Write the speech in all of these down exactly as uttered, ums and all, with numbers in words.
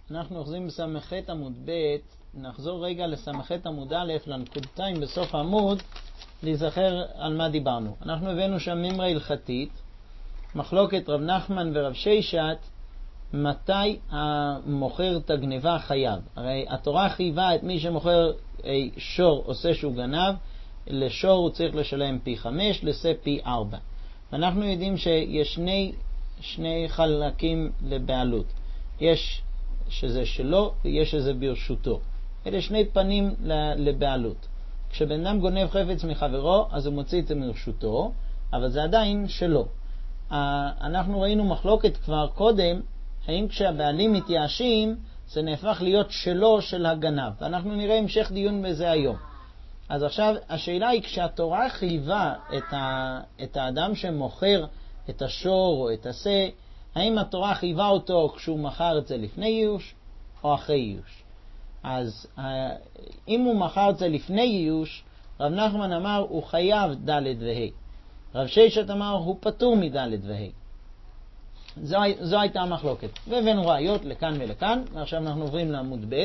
אנחנו אוחזים בסמכת עמוד ב', נחזור רגע לסמכת עמוד א', לנקודתיים בסוף העמוד, להיזכר על מה דיברנו. אנחנו הבאנו שם ממרה הלכתית, מחלוקת רב נחמן ורב ששת, מתי המוכר את הגניבה חייב. הרי התורה חייבה את מי שמוכר שור עושה שהוא גנב, לשור הוא צריך לשלם פי חמש, לשה פי ארבע. ואנחנו יודעים שיש שני, שני חלקים לבעלות. יש שזה שלו ויש שזה ברשותו. אלה שני פנים לבעלות. כשבן אדם גונב חפץ מחברו, אז הוא מוציא את זה מרשותו, אבל זה עדיין שלו. אנחנו ראינו מחלוקת כבר קודם, האם כשהבעלים מתייאשים, זה נהפך להיות שלו של הגנב. ואנחנו נראה המשך דיון בזה היום. אז עכשיו השאלה היא, כשהתורה חייבה את, ה, את האדם שמוכר את השור או את השה, האם התורה חייבה אותו כשהוא מכר את זה לפני ייאוש או אחרי ייאוש? אז אם הוא מכר את זה לפני ייאוש, רב נחמן אמר הוא חייב ד' וה'. רב ששת אמר הוא פטור מד' וה'. זו, זו הייתה המחלוקת. והבאנו ראיות לכאן ולכאן, ועכשיו אנחנו עוברים לעמוד ב'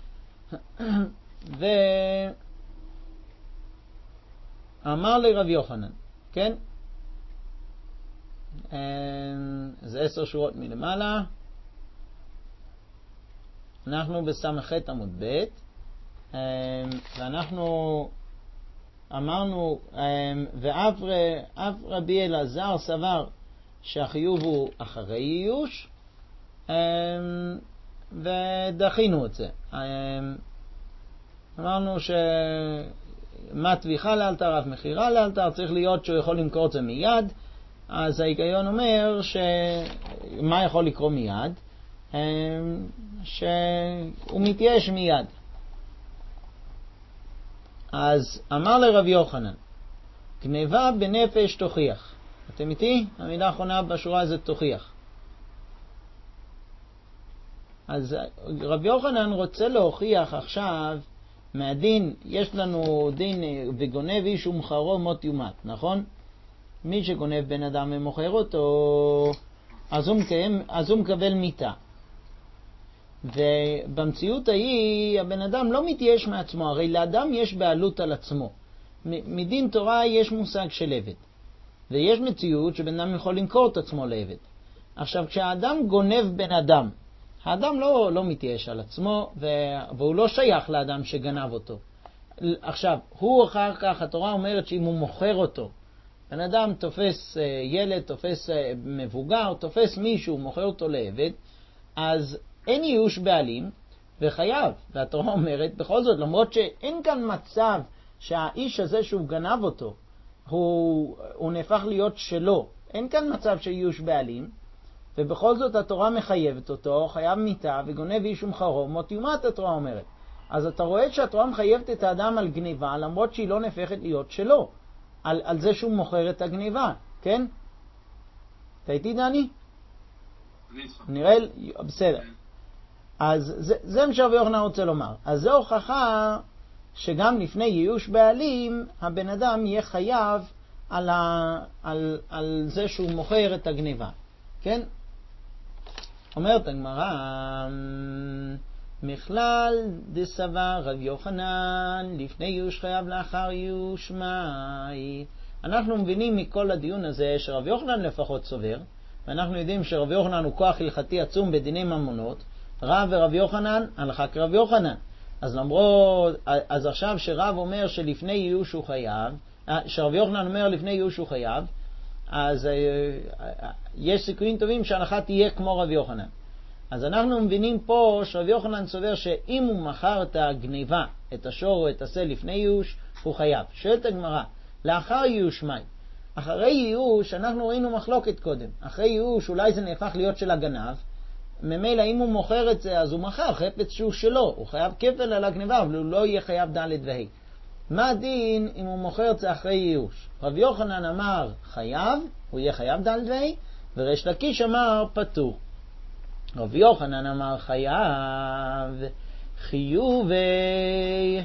ואמר לרב יוחנן, כן? זה עשר שורות מלמעלה. אנחנו בסמכת עמוד ב' ואנחנו אמרנו, ואף רבי אלעזר סבר שהחיוב הוא אחרי ייאוש, ודחינו את זה. אמרנו שמה תביכה לאלתר אף מחירה לאלתר, צריך להיות שהוא יכול למכור את זה מיד. אז ההיגיון אומר שמה יכול לקרות מיד? שהוא מתייאש מיד. אז אמר לרב יוחנן, גניבה בנפש תוכיח. אתם איתי? המילה האחרונה בשורה הזאת תוכיח. אז רב יוחנן רוצה להוכיח עכשיו מהדין, יש לנו דין וגונב איש ומכרו מות יומת, נכון? מי שגונב בן אדם ומוכר אותו, אז הוא, מקיים, אז הוא מקבל מיתה. ובמציאות ההיא הבן אדם לא מתייאש מעצמו, הרי לאדם יש בעלות על עצמו. מדין תורה יש מושג של עבד, ויש מציאות שבן אדם יכול למכור את עצמו לעבד. עכשיו כשהאדם גונב בן אדם, האדם לא, לא מתייאש על עצמו, והוא לא שייך לאדם שגנב אותו. עכשיו הוא אחר כך, התורה אומרת שאם הוא מוכר אותו, בן אדם תופס ילד, תופס מבוגר, תופס מישהו, מוכר אותו לעבד, אז אין ייאוש בעלים וחייב. והתורה אומרת בכל זאת, למרות שאין כאן מצב שהאיש הזה שהוא גנב אותו, הוא, הוא נהפך להיות שלו, אין כאן מצב של ייאוש בעלים, ובכל זאת התורה מחייבת אותו, חייב מיתה וגונב איש ומכרו מות יומת, התורה אומרת. אז אתה רואה שהתורה מחייבת את האדם על גניבה, למרות שהיא לא נהפכת להיות שלו. על, על זה שהוא מוכר את הגניבה, כן? אתה איתי דני? נראה, בסדר. אז זה, זה מה שרב יוחנן רוצה לומר. אז זה הוכחה שגם לפני ייאוש בעלים, הבן אדם יהיה חייב על, ה, על, על זה שהוא מוכר את הגניבה, כן? אומרת הגמרא, מכלל דסבר רב יוחנן לפני ייאוש חייב לאחר ייאוש מאי. אנחנו מבינים מכל הדיון הזה שרב יוחנן לפחות סובר, ואנחנו יודעים שרב יוחנן הוא כוח הלכתי עצום בדיני ממונות, רב ורב יוחנן הלכה כרב יוחנן. אז למרות, אז עכשיו שרב אומר שלפני ייאוש הוא חייב, שרב יוחנן אומר לפני ייאוש הוא חייב, אז יש סיכויים טובים שההלכה תהיה כמו רב יוחנן. אז אנחנו מבינים פה שרב יוחנן סובר שאם הוא מכר את הגניבה, את השור או את השה לפני ייאוש, הוא חייב. שואלת הגמרא, לאחר ייאוש מאי? אחרי ייאוש, אנחנו ראינו מחלוקת קודם. אחרי ייאוש אולי זה נהפך להיות של הגנב, ממילא אם הוא מוכר את זה אז הוא מכר חפץ שהוא שלו, הוא חייב כפל על הגניבה, אבל הוא לא יהיה חייב ד' וה'. מה הדין אם הוא מוכר את זה אחרי ייאוש? רב יוחנן אמר חייב, הוא יהיה חייב ד' וה', וריש לקיש אמר פטור. רב יוחנן אמר חייב חיובי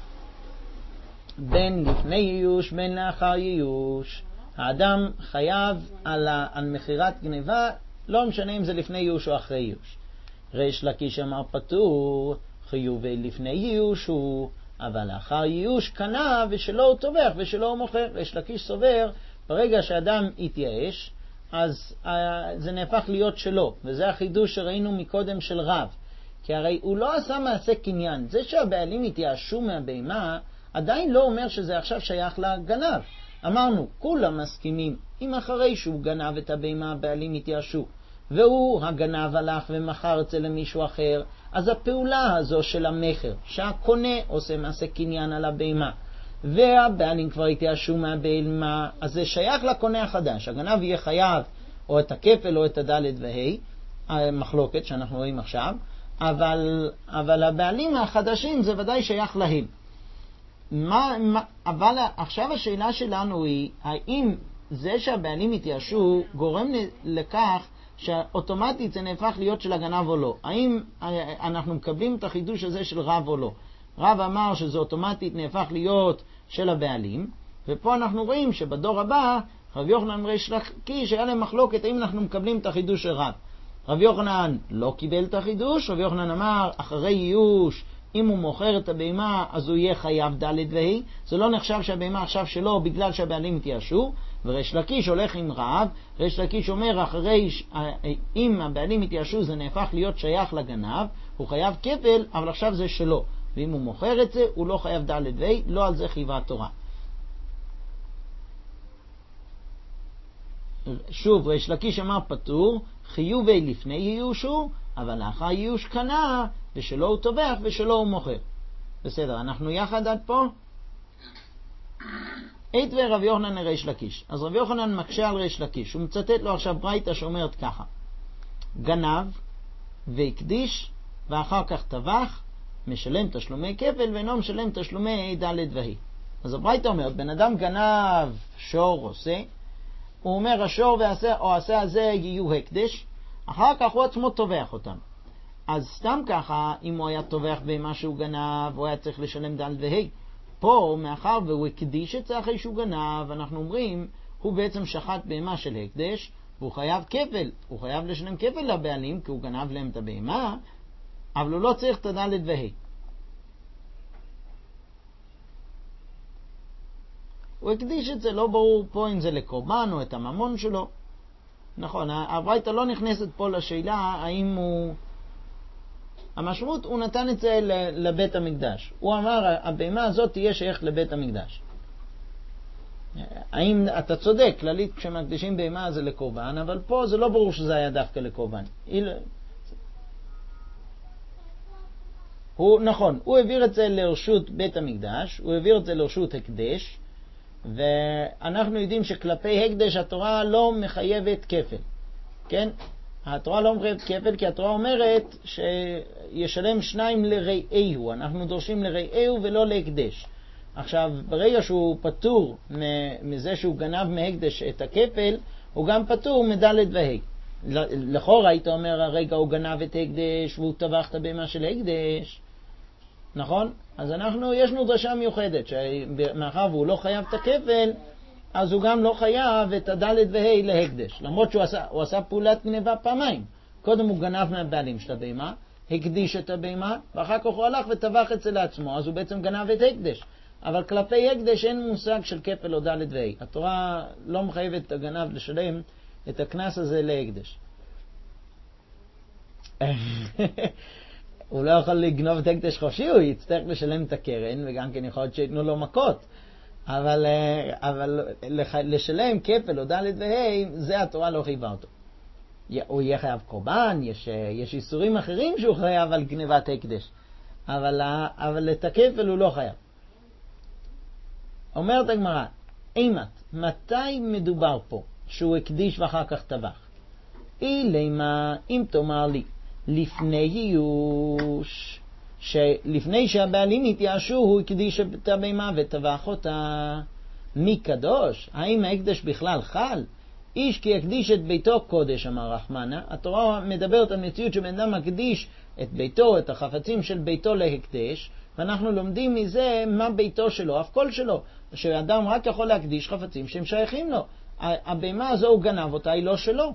בין לפני ייאוש בין לאחר ייאוש. האדם חייב על, על מחירת גניבה, לא משנה אם זה לפני ייאוש או אחרי ייאוש. ריש לקיש אמר פטור, חיובי לפני ייאוש הוא, אבל לאחר ייאוש קנה ושלא הוא טובח ושלא הוא מוכר. ריש לקיש סובר, ברגע שאדם התייאש, אז uh, זה נהפך להיות שלו, וזה החידוש שראינו מקודם של רב. כי הרי הוא לא עשה מעשה קניין. זה שהבעלים התייאשו מהבהמה, עדיין לא אומר שזה עכשיו שייך לגנב. אמרנו, כולם מסכימים, אם אחרי שהוא גנב את הבהמה, הבעלים התייאשו, והוא הגנב הלך ומכר את זה למישהו אחר, אז הפעולה הזו של המחר, שהקונה עושה מעשה קניין על הבהמה, והבעלים כבר התייאשו מהבהמה, אז זה שייך לקונה החדש. הגנב יהיה חייב או את הכפל או את הדלת והי, המחלוקת שאנחנו רואים עכשיו, אבל, אבל הבעלים החדשים זה ודאי שייך להם. מה, מה, אבל עכשיו השאלה שלנו היא, האם זה שהבעלים התייאשו גורם לכך שאוטומטית זה נהפך להיות של הגנב או לא? האם אנחנו מקבלים את החידוש הזה של רב או לא? רב אמר שזה אוטומטית נהפך להיות של הבעלים, ופה אנחנו רואים שבדור הבא רב יוחנן ריש לקיש היה להם מחלוקת האם אנחנו מקבלים את החידוש של רב. רב יוחנן לא קיבל את החידוש, רב יוחנן אמר אחרי ייאוש אם הוא מוכר את הבהמה אז הוא יהיה חייב ד' וה', זה לא נחשב שהבהמה עכשיו שלו בגלל שהבעלים התייאשו. וריש לקיש הולך עם רב, ריש לקיש אומר אחרי אם הבעלים התייאשו זה נהפך להיות שייך לגנב, הוא חייב כפל, אבל עכשיו זה שלו, ואם הוא מוכר את זה הוא לא חייב ד' וה', לא על זה חייבה התורה. שוב, ריש לקיש אמר פטור, חיובי לפני ייאושו, אבל לאחר ייאוש קנה, ושלא הוא טובח ושלא הוא מוכר. בסדר, אנחנו יחד עד פה? עת ורב יוחנן ריש לקיש. אז רב יוחנן מקשה על ריש לקיש, הוא מצטט לו עכשיו ברייתא שאומרת ככה: גנב והקדיש ואחר כך טבח, משלם תשלומי כפל ואינו משלם תשלומי ד' והי. אז הברייתא אומרת, בן אדם גנב שור עושה, הוא אומר השור והעשה או העשה הזה יהיו הקדש, אחר כך הוא עצמו טובח אותם. אז סתם ככה, אם הוא היה טובח במה שהוא גנב, הוא היה צריך לשלם ד' והי. פה, מאחר והוא הקדיש את זה אחרי שהוא גנב, אנחנו אומרים, הוא בעצם שחט בהמה של הקדש, והוא חייב כפל. הוא חייב לשלם כפל לבעלים, כי הוא גנב להם את הבהמה, אבל הוא לא צריך את הד' והי. הוא הקדיש את זה, לא ברור פה אם זה לקורבן או את הממון שלו. נכון, הברייתא לא נכנסת פה לשאלה האם הוא... המשמעות, הוא נתן את זה לבית המקדש. הוא אמר, הבהמה הזאת תהיה שייך לבית המקדש. האם אתה צודק, כללית כשמקדישים בהמה זה לקורבן, אבל פה זה לא ברור שזה היה דווקא לקורבן. הוא, נכון, הוא העביר את זה לרשות בית המקדש, הוא העביר את זה לרשות הקדש, ואנחנו יודעים שכלפי הקדש התורה לא מחייבת כפל. כן? התורה לא מחייבת כפל, כי התורה אומרת שישלם שניים לרעהו. אנחנו דורשים לרעהו ולא להקדש. עכשיו, ברגע שהוא פטור מזה שהוא גנב מהקדש את הכפל, הוא גם פטור מדלת והי. לכאורה היית אומר, הרגע הוא גנב את הקדש והוא טבח את הבהמה של הקדש. נכון? אז אנחנו, יש לנו דרשה מיוחדת, שמאחר והוא לא חייב את הכפל, אז הוא גם לא חייב את הדלת והי להקדש. למרות שהוא עשה, הוא עשה פעולת גניבה פעמיים. קודם הוא גנב מהבעלים של הבהמה, הקדיש את הבהמה, ואחר כך הוא הלך וטבח את זה לעצמו, אז הוא בעצם גנב את הקדש. אבל כלפי הקדש אין מושג של כפל או דלת והי. התורה לא מחייבת את הגנב לשלם את הקנס הזה להקדש. הוא לא יכול לגנוב את הקדש חופשי, הוא יצטרך לשלם את הקרן, וגם כן יכול להיות שיתנו לו מכות. אבל, אבל לשלם כפל או ד' וה' זה התורה לא חייבה אותו. הוא יהיה חייב קורבן, יש, יש איסורים אחרים שהוא חייב על גניבת הקדש, אבל, אבל את הכפל הוא לא חייב. אומרת הגמרא, אימת, מתי מדובר פה שהוא הקדיש ואחר כך טבח? אילמה, אם תאמר לי, לפני ייאוש, שלפני שהבעלים התייאשו הוא הקדיש את הבהמה וטבח אותה. מי קדוש? האם ההקדש בכלל חל? איש כי יקדיש את ביתו קודש, אמר רחמנה. התורה מדברת על מציאות שבן אדם מקדיש את ביתו, את החפצים של ביתו להקדש, ואנחנו לומדים מזה מה ביתו שלו, אף כל שלו, שאדם רק יכול להקדיש חפצים שהם שייכים לו. הבהמה הזו הוא גנב אותה, היא לא שלו.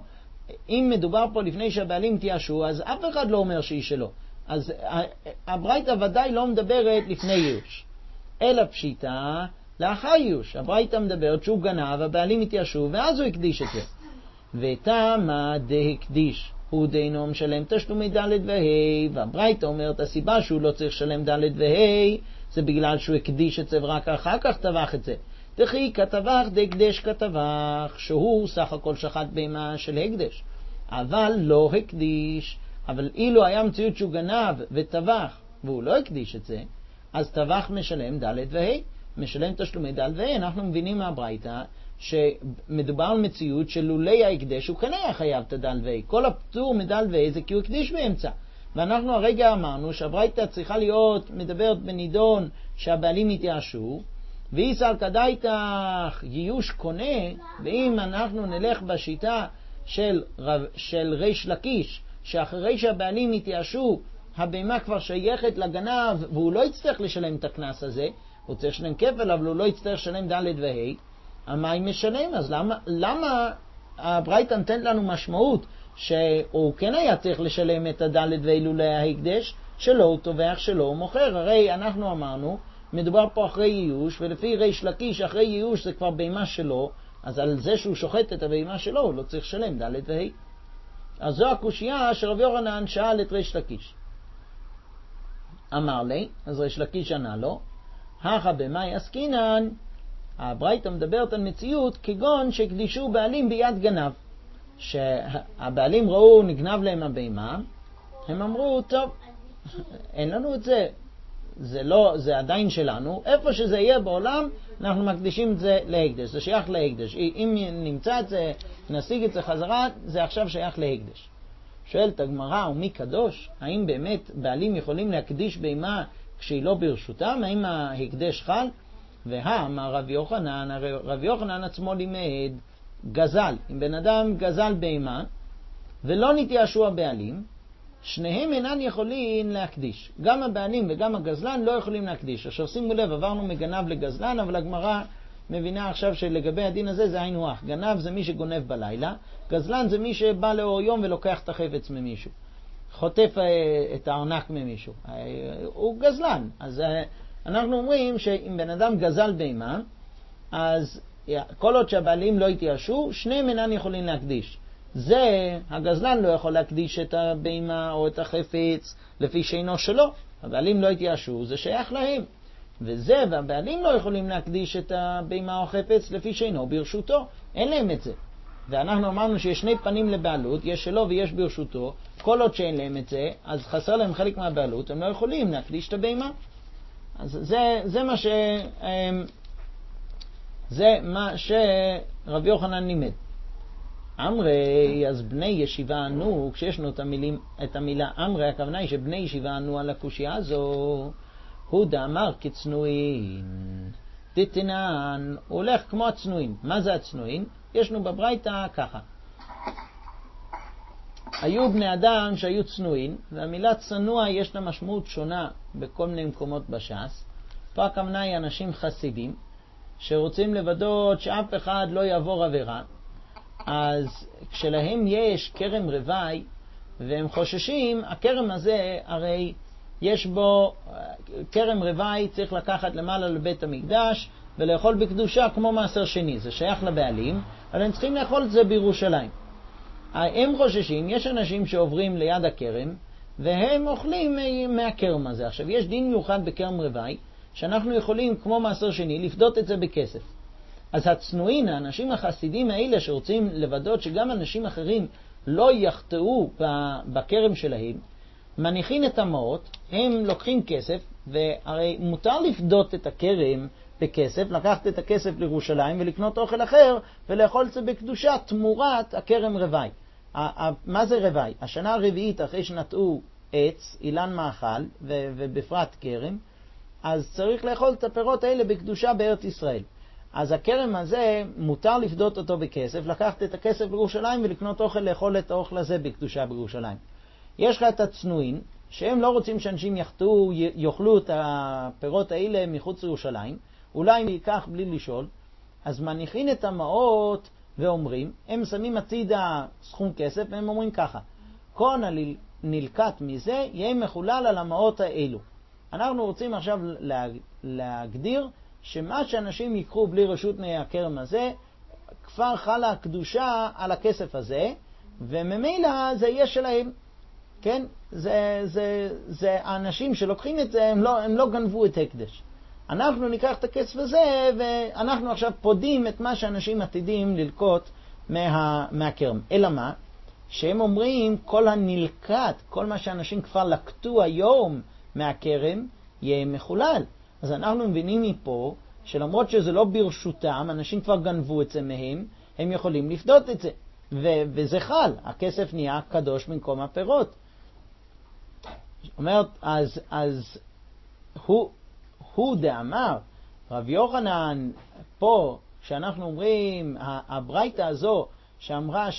אם מדובר פה לפני שהבעלים תיאשו, אז אף אחד לא אומר שהיא שלו. אז הברייתא ודאי לא מדברת לפני ייאוש, אלא פשיטה לאחר ייאוש. הברייתא מדברת שהוא גנב, הבעלים התייאשו, ואז הוא הקדיש את זה. ותמה דהקדיש, הוא דיינו משלם תשלומי ד' וה', והברייתא אומרת הסיבה שהוא לא צריך לשלם ד' וה' זה בגלל שהוא הקדיש את זה ורק אחר כך טבח את זה. דכי כתבח דהקדש כתבח, שהוא סך הכל שחט בהמה של הקדש, אבל לא הקדיש. אבל אילו היה מציאות שהוא גנב וטבח והוא לא הקדיש את זה, אז טבח משלם ד' וה', משלם תשלומי ד' וה'. אנחנו מבינים מהברייתא שמדובר על מציאות שלולי ההקדש הוא כן היה חייב את הד' וה'. כל הפטור מד' וה' זה כי הוא הקדיש באמצע. ואנחנו הרגע אמרנו שהברייתא צריכה להיות מדברת בנידון שהבעלים התייאשו, ואיסר כדאיתך ייאוש קונה. ואם אנחנו נלך בשיטה של, של ריש לקיש, שאחרי שהבעלים התייאשו הבהמה כבר שייכת לגנב והוא לא יצטרך לשלם את הקנס הזה, הוא צריך לשלם כפל אבל הוא לא יצטרך לשלם ד' וה', המים משלם. אז למה, למה הברייתא נותנת לנו משמעות שהוא כן היה צריך לשלם את הד' וה' לולא ההקדש, שלא הוא טובח, שלא הוא מוכר? הרי אנחנו אמרנו מדובר פה אחרי ייאוש, ולפי ריש לקיש אחרי ייאוש זה כבר בהמה שלו, אז על זה שהוא שוחט את הבהמה שלו הוא לא צריך לשלם ד' וה'. אז זו הקושייה שרבי יוחנן שאל את ריש לקיש. אמר לי, אז ריש לקיש ענה לו, הכה במאי עסקינן, הברייתא מדברת על מציאות כגון שהקדישו בעלים ביד גנב, שהבעלים ראו נגנב להם הבהמה, הם אמרו טוב, אין לנו את זה, זה לא, זה עדיין שלנו, איפה שזה יהיה בעולם אנחנו מקדישים את זה להקדש, זה שייך להקדש. אם נמצא את זה, נשיג את זה חזרה, זה עכשיו שייך להקדש. שואלת הגמרא, ומי קדוש? האם באמת בעלים יכולים להקדיש בהמה כשהיא לא ברשותם? האם ההקדש חל? והאמר רבי יוחנן, רבי יוחנן עצמו לימד גזל, אם בן אדם גזל בהמה ולא נתייאשו הבעלים, שניהם אינן יכולים להקדיש. גם הבעלים וגם הגזלן לא יכולים להקדיש. עכשיו שימו לב, עברנו מגנב לגזלן, אבל הגמרא מבינה עכשיו שלגבי הדין הזה זה היינו הך. גנב זה מי שגונב בלילה, גזלן זה מי שבא לאור יום ולוקח את החפץ ממישהו, חוטף את הארנק ממישהו, הוא גזלן. אז אנחנו אומרים שאם בן אדם גזל בהמה, אז כל עוד שהבעלים לא התייאשו, שניהם אינן יכולים להקדיש. זה, הגזלן לא יכול להקדיש את הבהמה או את החפץ לפי שינו שלו, הבעלים לא התייאשו, זה שייך להם. וזה, והבעלים לא יכולים להקדיש את הבהמה או החפץ לפי שינו ברשותו, אין להם את זה. ואנחנו אמרנו שיש שני פנים לבעלות, יש שלו ויש ברשותו, כל עוד שאין להם את זה, אז חסר להם חלק מהבעלות, הם לא יכולים להקדיש את הבהמה. אז זה, זה מה ש... זה מה שרבי יוחנן לימד. אמרי, אז בני ישיבה ענו, כשישנו את, המילים, את המילה אמרי, הכוונה היא שבני ישיבה ענו על הקושייה הזו, הוא דאמר כצנועים, תתנן, הוא הולך כמו הצנועים. מה זה הצנועים? ישנו בברייתא ככה. היו בני אדם שהיו צנועים, והמילה צנוע יש לה משמעות שונה בכל מיני מקומות בש"ס. פה הכוונה היא אנשים חסידים, שרוצים לוודאות שאף אחד לא יעבור עבירה. אז כשלהם יש כרם רווי והם חוששים, הכרם הזה הרי יש בו, כרם רווי צריך לקחת למעלה לבית המקדש ולאכול בקדושה כמו מעשר שני, זה שייך לבעלים, אבל הם צריכים לאכול את זה בירושלים. הם חוששים, יש אנשים שעוברים ליד הכרם והם אוכלים מהכרם הזה. עכשיו יש דין מיוחד בכרם רווי שאנחנו יכולים כמו מעשר שני לפדות את זה בכסף. אז הצנועים, האנשים החסידים האלה שרוצים לוודאות שגם אנשים אחרים לא יחטאו בכרם שלהם, מניחים את המעות, הם לוקחים כסף, והרי מותר לפדות את הכרם בכסף, לקחת את הכסף לירושלים ולקנות אוכל אחר ולאכול את זה בקדושה תמורת הכרם רווי. מה זה רווי? השנה הרביעית אחרי שנטעו עץ, אילן מאכל ובפרט כרם, אז צריך לאכול את הפירות האלה בקדושה בארץ ישראל. אז הכרם הזה מותר לפדות אותו בכסף, לקחת את הכסף בירושלים ולקנות אוכל, לאכול את האוכל הזה בקדושה בירושלים. יש לך את הצנועים שהם לא רוצים שאנשים יחטאו, יאכלו את הפירות האלה מחוץ לירושלים, אולי ניקח בלי לשאול, אז מניחים את המעות ואומרים, הם שמים הצידה סכום כסף, והם אומרים ככה, כל הנלקט מזה יהיה מחולל על המעות האלו. אנחנו רוצים עכשיו להגדיר שמה שאנשים יקחו בלי רשות מהכרם הזה, כבר חלה הקדושה על הכסף הזה, וממילא זה יהיה שלהם. כן? זה, זה, זה האנשים שלוקחים את זה, הם לא, הם לא גנבו את הקדש. אנחנו ניקח את הכסף הזה, ואנחנו עכשיו פודים את מה שאנשים עתידים ללקוט מה, מהכרם. אלא מה? שהם אומרים, כל הנלקט, כל מה שאנשים כבר לקטו היום מהכרם, יהיה מחולל. אז אנחנו מבינים מפה, שלמרות שזה לא ברשותם, אנשים כבר גנבו את זה מהם, הם יכולים לפדות את זה. ו- וזה חל, הכסף נהיה קדוש במקום הפירות. אומרת, אז, אז הוא, הוא דאמר, רב יוחנן, פה, שאנחנו אומרים, הברייתא הזו, שאמרה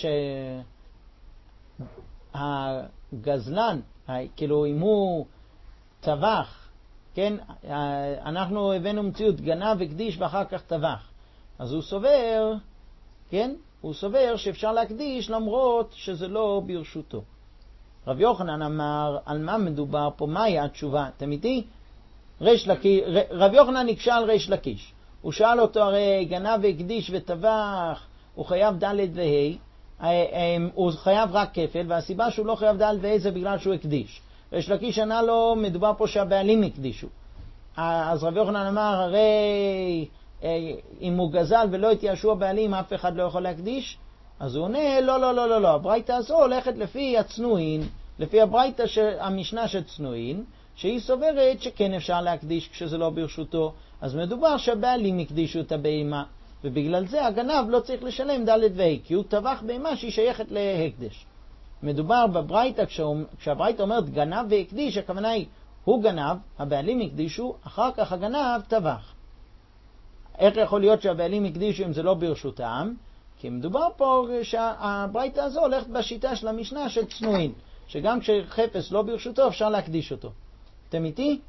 שהגזלן, כאילו אם הוא טבח, כן, אנחנו הבאנו מציאות גנב וקדיש ואחר כך טבח. אז הוא סובר, כן, הוא סובר שאפשר להקדיש למרות שזה לא ברשותו. רב יוחנן אמר, על מה מדובר פה? מהי התשובה? אתם איתי? ריש לקיש, רב יוחנן נקשה על ריש לקיש. הוא שאל אותו, הרי גנב והקדיש וטבח, הוא חייב ד' וה', הוא חייב רק כפל, והסיבה שהוא לא חייב ד' וה' זה בגלל שהוא הקדיש. ריש לקיש ענה לו, מדובר פה שהבעלים הקדישו. אז רב יוחנן אמר, הרי אם הוא גזל ולא התייאשו הבעלים, אף אחד לא יכול להקדיש? אז הוא עונה, לא, לא, לא, לא, לא. הברייתא הזו הולכת לפי הצנועין, לפי הברייתא המשנה של צנועין, שהיא סוברת שכן אפשר להקדיש כשזה לא ברשותו. אז מדובר שהבעלים הקדישו את הבהמה, ובגלל זה הגנב לא צריך לשלם ד' וה', כי הוא טבח בהמה שהיא שייכת להקדש. מדובר בברייתא, כשהברייתא אומרת גנב והקדיש, הכוונה היא, הוא גנב, הבעלים הקדישו, אחר כך הגנב טבח. איך יכול להיות שהבעלים הקדישו אם זה לא ברשותם? כי מדובר פה שהברייתא הזו הולכת בשיטה של המשנה של צנועין, שגם כשחפץ לא ברשותו אפשר להקדיש אותו. אתם איתי?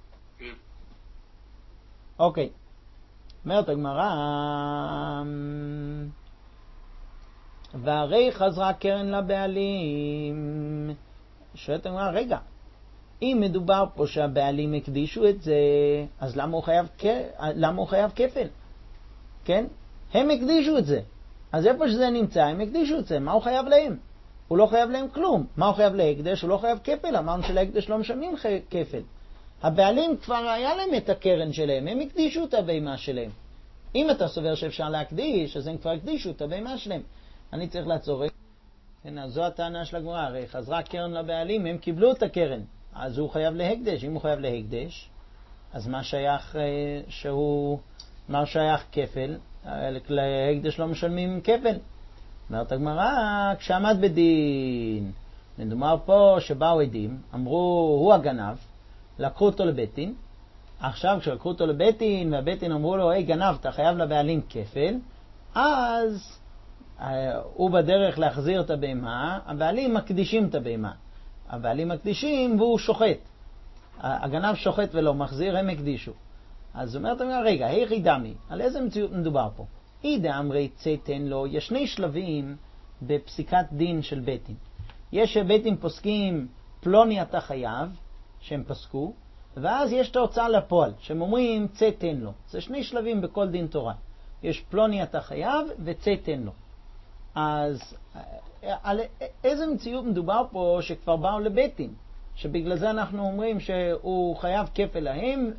אוקיי. אומרת הגמרא, והרי חזרה קרן לבעלים. שואלת הגמרא, רגע, אם מדובר פה שהבעלים הקדישו את זה, אז למה הוא חייב, למה הוא חייב כפל? כן? הם הקדישו את זה. אז איפה שזה נמצא, הם הקדישו את זה. מה הוא חייב להם? הוא לא חייב להם כלום. מה הוא חייב להקדש? הוא לא חייב כפל. אמרנו שלהקדש לא משלמים כפל. הבעלים כבר היה להם את הקרן שלהם. הם הקדישו את הבהמה שלהם. אם אתה סובר שאפשר להקדיש, אז הם כבר הקדישו את הבהמה שלהם. אני צריך לעצור. הנה, זו הטענה של הגמרא. הרי חזרה קרן לבעלים, הם קיבלו את הקרן. אז הוא חייב להקדש. אם הוא חייב להקדש, אז מה שייך שהוא, מה שייך כפל? להקדש לא משלמים כפל. אומרת הגמרא, כשעמד בדין, מדובר פה שבאו עדים, אמרו, הוא הגנב, לקחו אותו לבית דין. עכשיו כשלקחו אותו לבית דין, והבית דין אמרו לו, היי גנב, אתה חייב לבעלים כפל, אז אה, הוא בדרך להחזיר את הבהמה, הבעלים מקדישים את הבהמה. הבעלים מקדישים והוא שוחט. הגנב שוחט ולא מחזיר, הם הקדישו. אז אומרת הגמרא, רגע, היכי דמי, על איזה מציאות מדובר פה? אידה אמרי צייתן לו, יש שני שלבים בפסיקת דין של בית דין. יש שבית דין פוסקים פלוני אתה חייב, שהם פסקו, ואז יש את ההוצאה לפועל, שהם אומרים צייתן לו. זה שני שלבים בכל דין תורה. יש פלוני אתה חייב וצייתן לו. אז על איזה מציאות מדובר פה שכבר באו לבית דין? שבגלל זה אנחנו אומרים שהוא חייב כפל להם,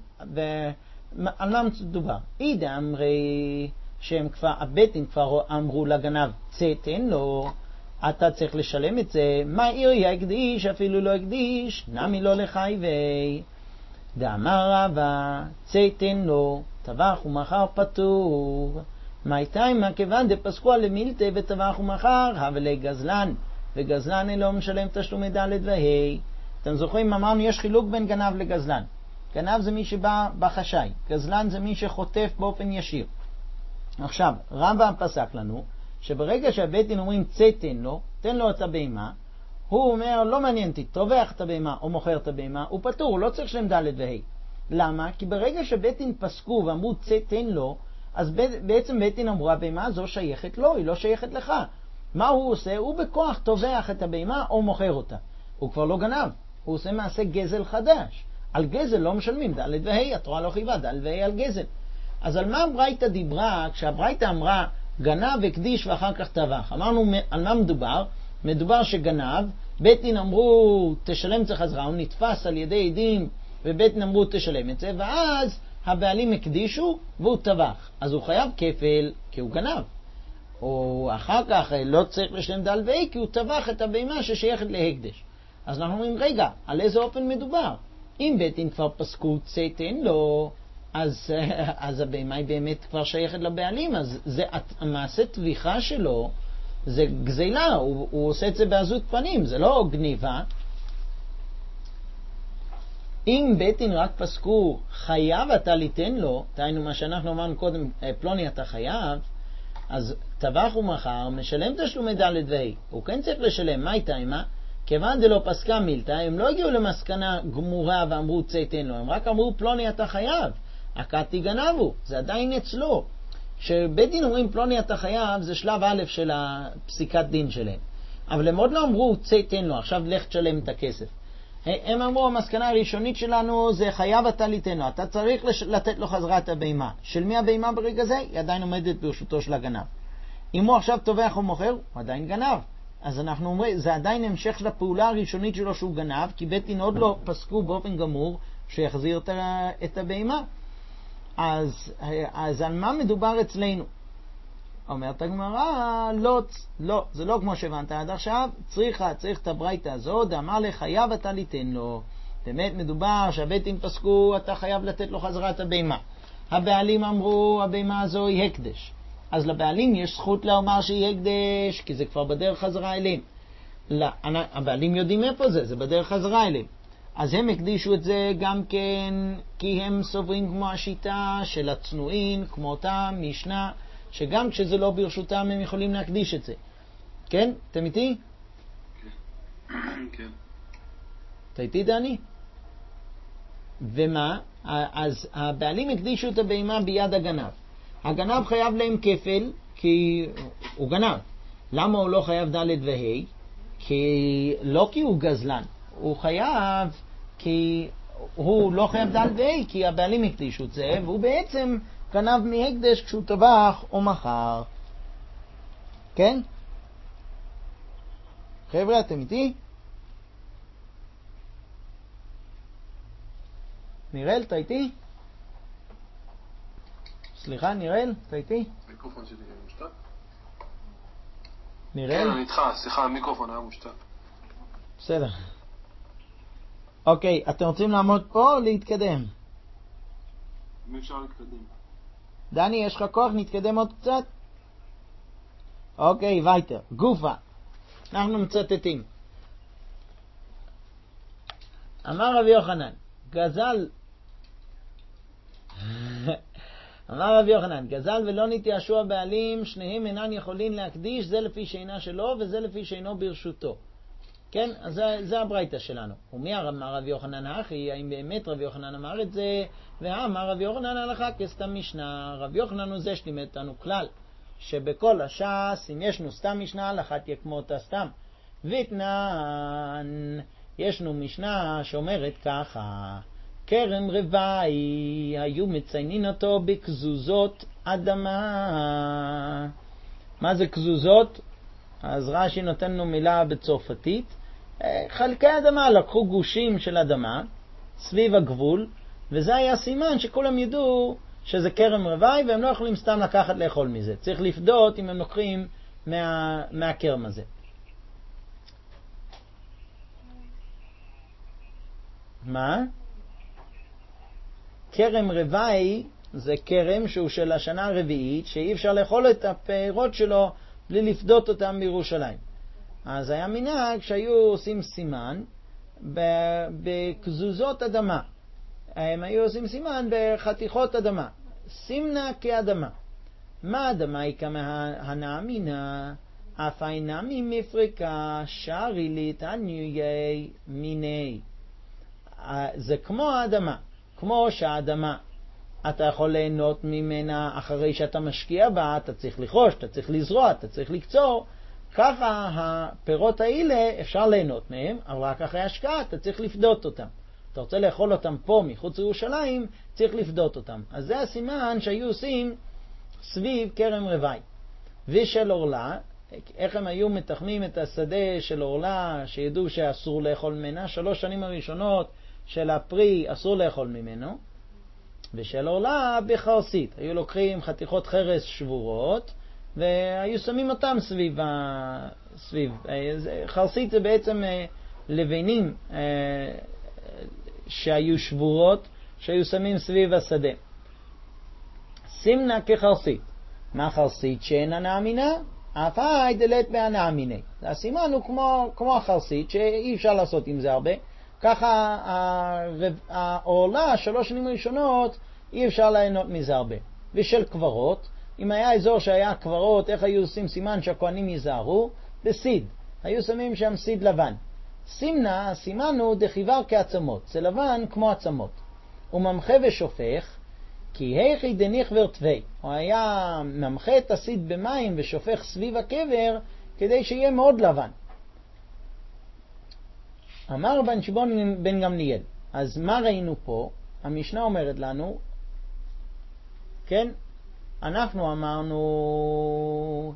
ועל מה מדובר? אידה אמרי שהם כבר, הבית דין כבר אמרו לגנב צייתן לו, אתה צריך לשלם את זה. מה עיר יקדיש אפילו לא יקדיש, נמי לא לחייבי. דאמר רבא צייתן לו, טבח ומחר פטור. מה הייתה אם הכיוון דפסקו על למילתה וטבח ומחר, אבל גזלן, וגזלן לא משלם תשלומי ד' וה'. אתם זוכרים, אמרנו יש חילוק בין גנב לגזלן. גנב זה מי שבא בחשאי, גזלן זה מי שחוטף באופן ישיר. עכשיו, רבא פסק לנו שברגע שהבית דין אומרים צייתן לו, תן לו את הבהמה, הוא אומר לא מעניין אותי, תובח את הבהמה או מוכר את הבהמה, הוא פטור, הוא לא צריך לשלם ד' וה'. למה? כי ברגע שבית דין פסקו ואמרו צייתן לו, אז בעצם בית דין אמרו, הבהמה הזו שייכת לו, היא לא שייכת לך. מה הוא עושה? הוא בכוח תובח את הבהמה או מוכר אותה. הוא כבר לא גנב, הוא עושה מעשה גזל חדש. על גזל לא משלמים, ד' וה', התורה לא חייבה, ד' וה' על גזל. אז על מה הברייתא דיברה? כשהברייתא אמרה גנב, הקדיש ואחר כך טבח. אמרנו על מה מדובר? מדובר שגנב, בית דין אמרו תשלם את חזרה, הוא נתפס על ידי עדים, ובית דין אמרו תשלם את זה, ואז הבעלים הקדישו והוא טבח. אז הוא חייב כפל כי הוא גנב. או אחר כך לא צריך לשלם ד' וה' כי הוא טבח את הבהמה ששייכת להקדש. אז אנחנו אומרים, רגע, על איזה אופן מדובר? אם בית דין כבר פסקו צאתן לו, אז, אז הבהמה היא באמת כבר שייכת לבעלים, אז זה המעשה טביחה שלו, זה גזילה, הוא, הוא עושה את זה בעזות פנים, זה לא גניבה. אם בית דין רק פסקו חייב אתה ליתן לו, תהיינו מה שאנחנו אמרנו קודם, פלוני אתה חייב, אז טבח ומחר משלם תשלומי ד' וה', הוא כן צריך לשלם, מה איתה אימה? כיוון דלא פסקה מילתא, הם לא הגיעו למסקנה גמורה ואמרו צאתן לו, הם רק אמרו פלוני אתה חייב, הקטי גנבו, זה עדיין אצלו. כשבית דין אומרים פלוני אתה חייב, זה שלב א' של הפסיקת דין שלהם. אבל הם עוד לא אמרו צאתן לו, עכשיו לך תשלם את הכסף. הם אמרו, המסקנה הראשונית שלנו זה חייב אתה ליתן לו, אתה צריך לתת לו חזרה את הבהמה. של מי הבהמה ברגע זה? היא עדיין עומדת ברשותו של הגנב. אם הוא עכשיו טובח או מוכר, הוא עדיין גנב. אז אנחנו אומרים, זה עדיין המשך של הפעולה הראשונית שלו שהוא גנב, כי בית דין עוד לא פסקו באופן גמור שיחזיר את הבהמה. אז, אז על מה מדובר אצלנו? אומרת הגמרא, לא, לא, זה לא כמו שהבנת עד עכשיו, צריך, צריך את הברייתא הזו, דאמר לך חייב אתה ליתן לו. באמת מדובר שהבית דין פסקו, אתה חייב לתת לו חזרה את הבהמה. הבעלים אמרו, הבהמה הזו היא הקדש. אז לבעלים יש זכות לומר שהיא הקדש, כי זה כבר בדרך חזרה אליהם. לא, הבעלים יודעים איפה זה, זה בדרך חזרה אליהם. אז הם הקדישו את זה גם כן, כי הם סוברים כמו השיטה של הצנועים, כמו אותה משנה, שגם כשזה לא ברשותם הם יכולים להקדיש את זה. כן? אתם איתי? כן. כן. אתה איתי דני? ומה? אז הבעלים הקדישו את הבהמה ביד הגנב. הגנב חייב להם כפל כי הוא גנב. למה הוא לא חייב ד' וה'? כי לא כי הוא גזלן. הוא חייב כי הוא לא חייב ד' וה' כי הבעלים הקדישו את זה, והוא בעצם גנב מהקדש כשהוא טבח או מחר. כן? חבר'ה, אתם איתי? נירל, אתה איתי? סליחה, נירל, אתה איתי? המיקרופון שלי מושתק? נירל? כן, אני איתך, סליחה, המיקרופון היה מושתק. בסדר. אוקיי, אתם רוצים לעמוד פה או להתקדם? אם אפשר להתקדם. דני, יש לך כוח? נתקדם עוד קצת? אוקיי, וייטר. גופה. אנחנו מצטטים. אמר רבי יוחנן, גזל... אמר רבי יוחנן, גזל ולא נתייאשו הבעלים, שניהם אינן יכולים להקדיש, זה לפי שאינה שלו וזה לפי שאינו ברשותו. כן? אז זה, זה הברייתא שלנו. ומי אמר רבי יוחנן האחי? האם באמת רבי יוחנן אמר את זה? ואמר רבי יוחנן הלכה כסתם משנה. רבי יוחנן הוא זה שלימד אותנו כלל, שבכל הש"ס, אם ישנו סתם משנה, הלכה תהיה כמו אותה סתם. ויתנן, ישנו משנה שאומרת ככה, כרם רוואי, היו מציינים אותו בכזוזות אדמה. מה זה כזוזות? אז רש"י נותן לנו מילה בצרפתית. חלקי אדמה, לקחו גושים של אדמה סביב הגבול, וזה היה סימן שכולם ידעו שזה כרם רוואי, והם לא יכולים סתם לקחת לאכול מזה. צריך לפדות אם הם לוקחים מה, מהכרם הזה. מה? כרם רוואי זה כרם שהוא של השנה הרביעית, שאי אפשר לאכול את הפירות שלו בלי לפדות אותם בירושלים. אז היה מנהג שהיו עושים סימן בכזוזות אדמה. הם היו עושים סימן בחתיכות אדמה. סימנה כאדמה. מה אדמה היא כמה הנאמינה? אף אינה ממפרקה שרי להתעניי מיני. זה כמו האדמה. כמו שהאדמה אתה יכול ליהנות ממנה אחרי שאתה משקיע בה, אתה צריך לחרוש, אתה צריך לזרוע, אתה צריך לקצור. ככה הפירות האלה אפשר ליהנות מהם, אבל רק אחרי השקעה אתה צריך לפדות אותם. אתה רוצה לאכול אותם פה מחוץ לירושלים, צריך לפדות אותם. אז זה הסימן שהיו עושים סביב כרם רווי. ושל אורלה, איך הם היו מתחמים את השדה של אורלה, שידעו שאסור לאכול ממנה, שלוש שנים הראשונות של הפרי אסור לאכול ממנו, ושל אורלה בחרסית. היו לוקחים חתיכות חרס שבורות, והיו שמים אותם סביב, ה... סביב. חרסית זה בעצם לבנים שהיו שבורות, שהיו שמים סביב השדה. סימנה כחרסית. מה חרסית שאינה נאמינה? אף היי דלת בהנאמיני. הסימן הוא כמו, כמו החרסית, שאי אפשר לעשות עם זה הרבה. ככה העורלה, שלוש שנים ראשונות, אי אפשר ליהנות מזה הרבה. ושל קברות, אם היה אזור שהיה קברות, איך היו עושים סימן שהכהנים ייזהרו? בסיד. היו שמים שם סיד לבן. סימנה, הסימן הוא דחיבר כעצמות. זה לבן כמו עצמות. הוא ממחה ושופך, כי היכי דניח ורטבי. הוא היה ממחה את הסיד במים ושופך סביב הקבר, כדי שיהיה מאוד לבן. אמר רבן שמעון בן גמליאל. אז מה ראינו פה? המשנה אומרת לנו, כן? אנחנו אמרנו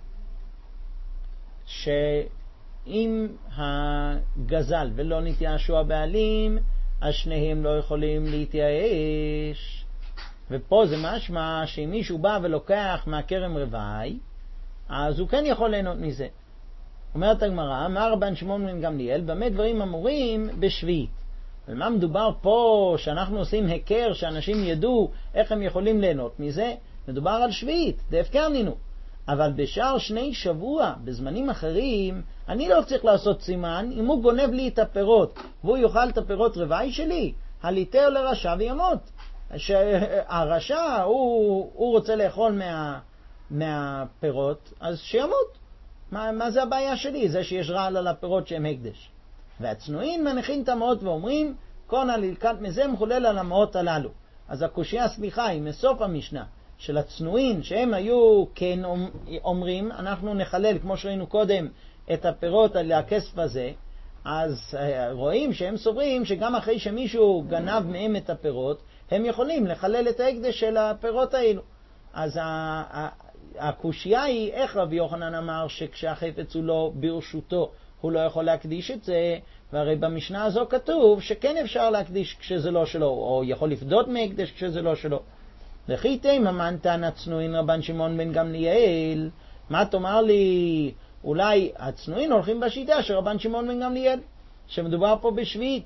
שאם הגזל ולא נתייאשו הבעלים, אז שניהם לא יכולים להתייאש. ופה זה משמע שאם מישהו בא ולוקח מהכרם רווי, אז הוא כן יכול ליהנות מזה. אומרת הגמרא, אמר רבן שמעון בן גמליאל, במה דברים אמורים? בשביעית. ומה מדובר פה שאנחנו עושים הכר, שאנשים ידעו איך הם יכולים ליהנות מזה? מדובר על שביעית, זה הפקר נינו. אבל בשאר שני שבוע, בזמנים אחרים, אני לא צריך לעשות סימן. אם הוא גונב לי את הפירות והוא יאכל את הפירות רווי שלי, הליטר לרשע וימות. שהרשע הוא, הוא רוצה לאכול מה, מהפירות, אז שימות. מה, מה זה הבעיה שלי? זה שיש רעל על הפירות שהם הקדש. והצנועים מניחים את המעות ואומרים, קונה ללקט מזה מחולל על המעות הללו. אז הקושיה סליחה היא מסוף המשנה של הצנועים, שהם היו כן אומרים, אנחנו נחלל כמו שראינו קודם את הפירות על הכסף הזה. אז רואים שהם סוברים שגם אחרי שמישהו גנב מהם את הפירות, הם יכולים לחלל את ההקדש של הפירות האלו. אז הקושיה היא איך רבי יוחנן אמר שכשהחפץ הוא לא ברשותו הוא לא יכול להקדיש את זה, והרי במשנה הזו כתוב שכן אפשר להקדיש כשזה לא שלו, או יכול לפדות מהקדש כשזה לא שלו. וכי תימא מן תנא צנועין רבן שמעון בן גמליאל, מה תאמר לי? אולי הצנועים הולכים בשיטה של רבן שמעון בן גמליאל, שמדובר פה בשביעית.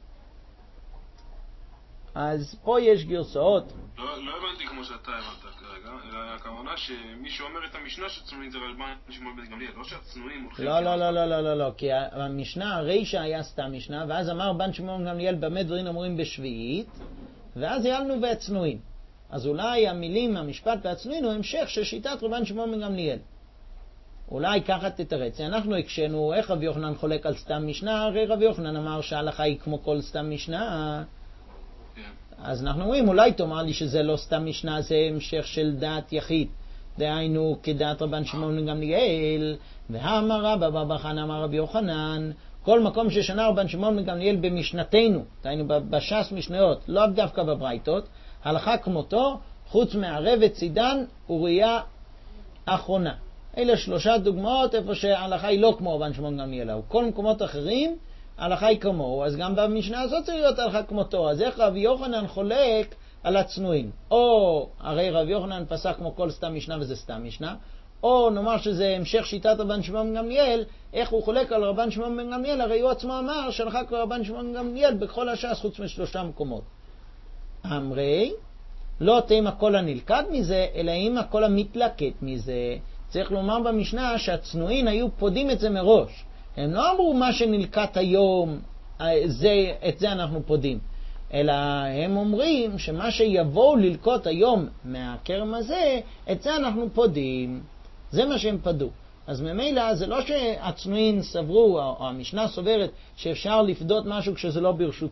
אז פה יש גרסאות. לא, לא הבנתי כמו שאתה הבנת כרגע, אלא הכוונה שמי שאומר את המשנה שצנועים זה רבן שמעון בן גמליאל, לא שהצנועים הולכים... לא, לא, לא, לא, לא, לא, לא, כי המשנה, הרישה היה סתם משנה, ואז אמר רבן שמעון בן גמליאל במה דברים אמורים בשביעית, ואז העלנו והצנועים. אז אולי המילים, המשפט והצנועים הוא המשך של שיטת רבן שמעון בן גמליאל. אולי ככה תתרץ. אנחנו הקשנו איך רבי יוחנן חולק על סתם משנה, הרי רבי יוחנן אמר שההלכה היא כמו כל סתם משנה. אז אנחנו אומרים, אולי תאמר לי שזה לא סתם משנה, זה המשך של דעת יחיד. דהיינו כדעת רבן שמעון בן גמליאל, והאמר רבא בר חנא אמר רבי יוחנן, כל מקום ששנה רבן שמעון בן גמליאל במשנתנו, דהיינו בש"ס משניות, לא דווקא בברייתות, הלכה כמותו, חוץ מערבת צידן וראייה אחרונה. אלה שלושה דוגמאות איפה שההלכה היא לא כמו רבן שמעון בן גמליאל. כל מקומות אחרים ההלכה היא כמוהו, אז גם במשנה הזאת צריך להיות הלכה כמותו. אז איך רבי יוחנן חולק על הצנועים? או הרי רבי יוחנן פסק כמו כל סתם משנה וזה סתם משנה, או נאמר שזה המשך שיטת רבן שמעון בן גמליאל, איך הוא חולק על רבן שמעון בן גמליאל? הרי הוא עצמו אמר שהלכה כמו רבן שמעון בן גמליאל בכל הש"ס חוץ משלושה מקומות. אמרי, לא תימא כל הנלכד מזה, אלא אם הכל המתלקט מזה. צריך לומר במשנה שהצנועים היו פודים את זה מראש. הם לא אמרו מה שנלקט היום, זה, את זה אנחנו פודים. אלא הם אומרים שמה שיבואו ללקוט היום מהכרם הזה, את זה אנחנו פודים. זה מה שהם פדו. אז ממילא זה לא שהצנועים סברו, או המשנה סוברת, שאפשר לפדות משהו כשזה לא ברשותו.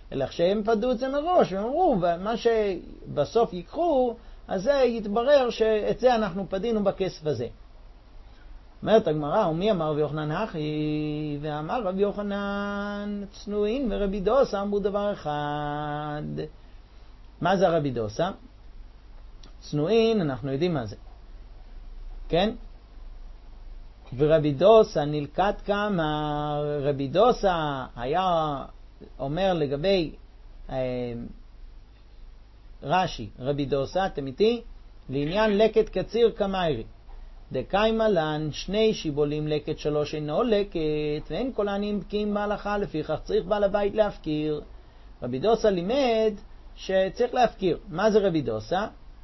אלא שהם פדו את זה מראש, והם אמרו, ומה שבסוף יקחו, אז זה יתברר שאת זה אנחנו פדינו בכסף הזה. אומרת הגמרא, ומי אמר רבי יוחנן אחי? ואמר רבי יוחנן, צנועין ורבי דוסה אמרו דבר אחד. מה זה רבי דוסה? צנועין, אנחנו יודעים מה זה. כן? ורבי דוסה נלקט כמה, רבי דוסה היה אומר לגבי אה, רש"י, רבי דוסה, אתם איתי? לעניין לקט קציר כמיירי. דקיימה לן שני שיבולים לקט שלוש אינו לקט, ואין כל העניים בקיאים בהלכה, לפיכך צריך בעל הבית להפקיר. רבי דוסה לימד שצריך להפקיר. מה זה רבי דוסה?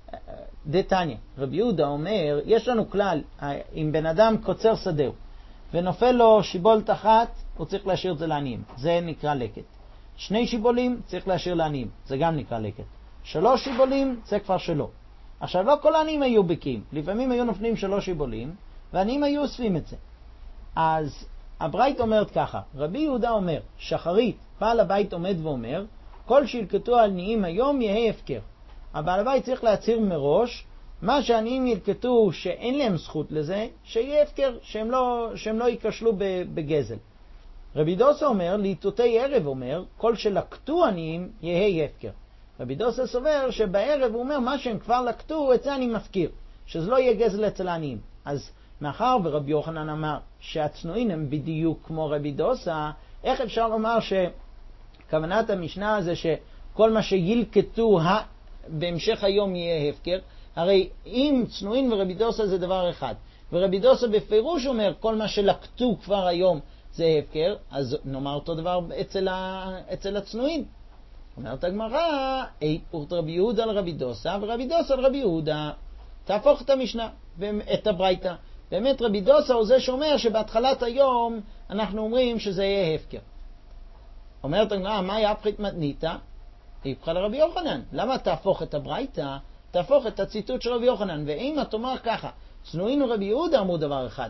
דתניא, רבי יהודה אומר, יש לנו כלל, אם בן אדם קוצר שדהו ונופל לו שיבולת אחת, הוא צריך להשאיר את זה לעניים, זה נקרא לקט. שני שיבולים צריך להשאיר לעניים, זה גם נקרא לקט. שלוש שיבולים זה כבר שלא. עכשיו לא כל העניים היו בקיאים, לפעמים היו נופלים שלוש שיבולים והעניים היו אוספים את זה. אז הברייתא אומרת ככה, רבי יהודה אומר, שחרית, בעל הבית עומד ואומר, כל שילקטו העניים היום יהיה הפקר. הבעל הבית צריך להצהיר מראש, מה שהעניים ילקטו שאין להם זכות לזה, שיהיה הפקר, שהם לא, שהם לא יקשלו בגזל. רבי דוסה אומר, לעיתותי ערב אומר, כל שלקטו עניים יהיה הפקר. רבי דוסה סובר שבערב הוא אומר, מה שהם כבר לקטו, את זה אני מפקיר, שזה לא יהיה גזל אצל העניים. אז מאחר ורבי יוחנן אמר שהצנועים הם בדיוק כמו רבי דוסה, איך אפשר לומר שכוונת המשנה זה שכל מה שילקטו בהמשך היום יהיה הפקר? הרי אם צנועים ורבי דוסה זה דבר אחד, ורבי דוסה בפירוש אומר כל מה שלקטו כבר היום זה הפקר, אז נאמר אותו דבר אצל, ה... אצל הצנועים. אומרת הגמרא, אי פורט רבי יהודה על רבי דוסה ורבי דוסה על רבי יהודה. תהפוך את המשנה ואת הברייתא. באמת רבי דוסה הוא זה שאומר שבהתחלת היום אנחנו אומרים שזה יהיה הפקר. אומרת הגמרא, מה יפחית מתניתא? יפחה לרבי יוחנן. למה תהפוך את הברייתא? תהפוך את הציטוט של רבי יוחנן. ואם את אומר ככה, צנועים ורבי יהודה אמרו דבר אחד,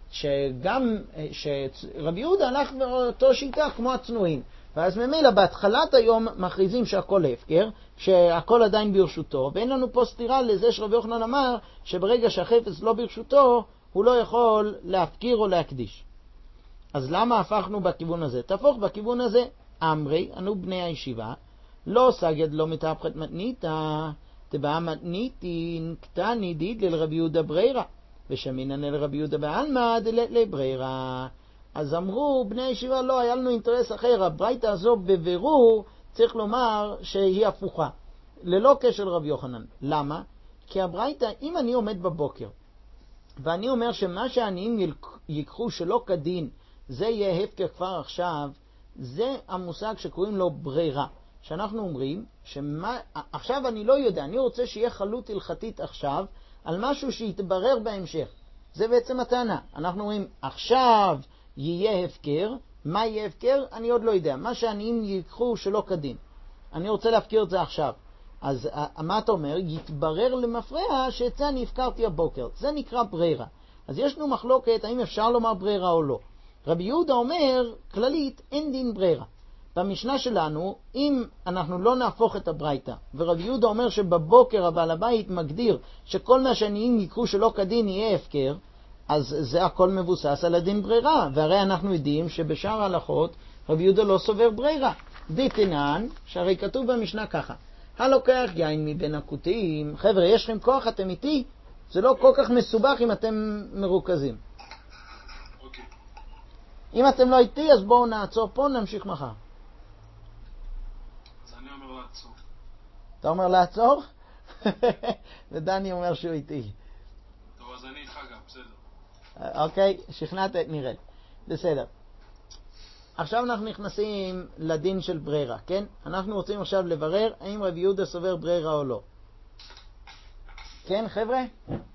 שגם שרבי יהודה הלך באותו שיטה כמו הצנועים, ואז ממילא בהתחלת היום מכריזים שהכל הפקר, שהכל עדיין ברשותו, ואין לנו פה סתירה לזה שרבי יוחנן אמר שברגע שהחפץ לא ברשותו הוא לא יכול להפקיר או להקדיש. אז למה הפכנו בכיוון הזה? תהפוך בכיוון הזה. אמרי, אנו בני הישיבה, לא סגד לא מתהפכת מתניתא, תבעה מתניתין קטני דיד לרבי יהודה ברירה, ושמינן לרבי יהודה בעלמא דלת לברירה. אז אמרו בני הישיבה, לא, היה לנו אינטרס אחר, הברייתא הזו בבירור צריך לומר שהיא הפוכה, ללא קשר לרבי יוחנן. למה? כי הברייתא, אם אני עומד בבוקר ואני אומר שמה שהעניים ייקחו שלא כדין זה יהיה הפקר כבר עכשיו, זה המושג שקוראים לו ברירה, שאנחנו אומרים שמה, עכשיו אני לא יודע, אני רוצה שיהיה חלות הלכתית עכשיו על משהו שיתברר בהמשך. זה בעצם הטענה. אנחנו אומרים עכשיו יהיה הפקר, מה יהיה הפקר? אני עוד לא יודע. מה שהעניים ייקחו שלא כדין, אני רוצה להפקיר את זה עכשיו. אז מה אתה אומר? יתברר למפרע שאת זה אני הפקרתי הבוקר. זה נקרא ברירה. אז יש לנו מחלוקת האם אפשר לומר ברירה או לא. רבי יהודה אומר כללית אין דין ברירה. במשנה שלנו, אם אנחנו לא נהפוך את הברייתא, ורבי יהודה אומר שבבוקר הבעל הבית מגדיר שכל מה שהעניים יקחו שלא כדין יהיה הפקר, אז זה הכל מבוסס על הדין ברירה. והרי אנחנו יודעים שבשאר ההלכות רבי יהודה לא סובר ברירה. דתנן, שהרי כתוב במשנה ככה, הלוקח יין מבין הכותים. חבר'ה, יש לכם כוח, אתם איתי? זה לא כל כך מסובך אם אתם מרוכזים. אוקיי. אם אתם לא איתי, אז בואו נעצור פה, נמשיך מחר. אז אני אומר לעצור. אתה אומר לעצור? ודני אומר שהוא איתי. טוב, אז אני איתך גם, בסדר. אוקיי, שכנעת את נירל. בסדר. עכשיו אנחנו נכנסים לדין של ברירה, כן? אנחנו רוצים עכשיו לברר האם רבי יהודה סובר ברירה או לא. כן, חבר'ה?